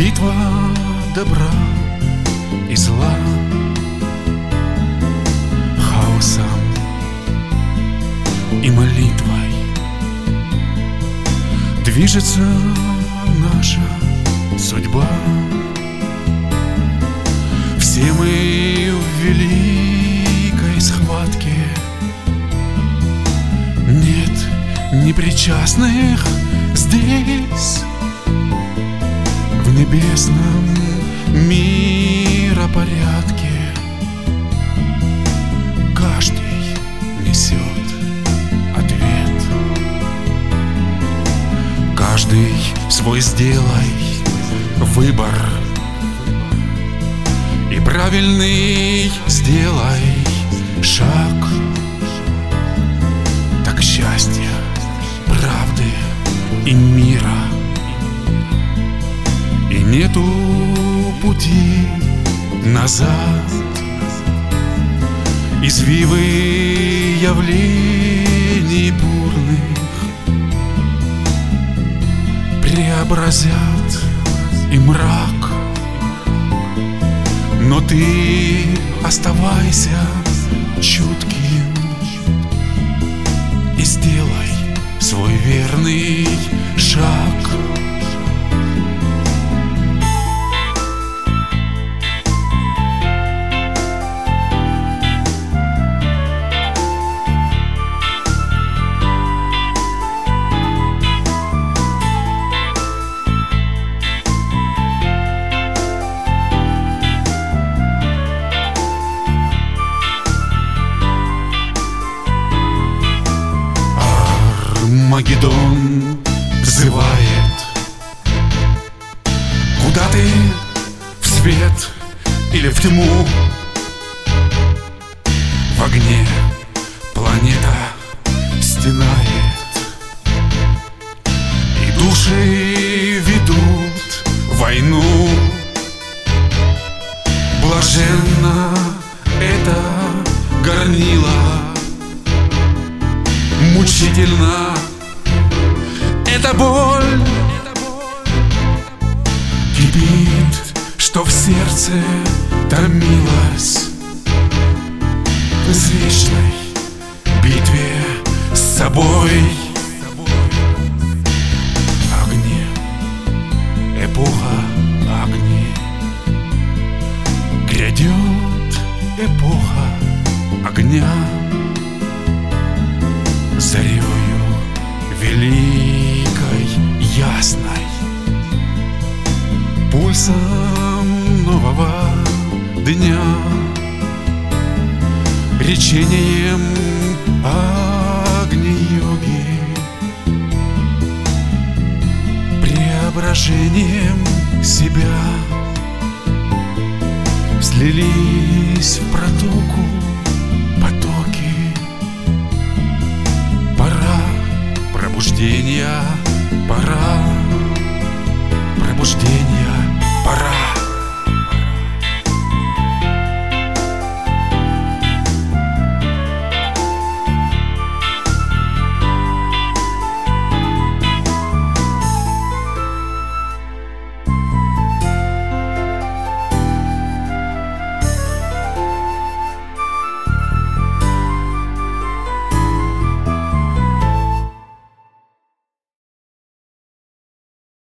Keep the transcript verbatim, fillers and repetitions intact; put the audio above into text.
Битва добра и зла, хаосом и молитвой движется наша судьба. Все мы в великой схватке, нет непричастных здесь. В небесном миропорядке каждый несет ответ. Каждый свой сделай выбор, и правильный сделай шаг. Так счастья, правды и мира, и нету пути назад. Извивы явлений бурных преобразят и мрак, но ты оставайся чутким и сделай свой верный шаг. Армагеддон взывает. Куда ты? В свет или в тьму? В огне планета стенает, и души ведут войну. Блаженно это горнило, мучительно эта боль. Кипит, что в сердце томилось в извечной битве с собой. Огни, эпоха огней, грядет эпоха огня. Зарею великой, ясной, пульсом нового дня, речением Агни-йоги, преображением себя слились в протоку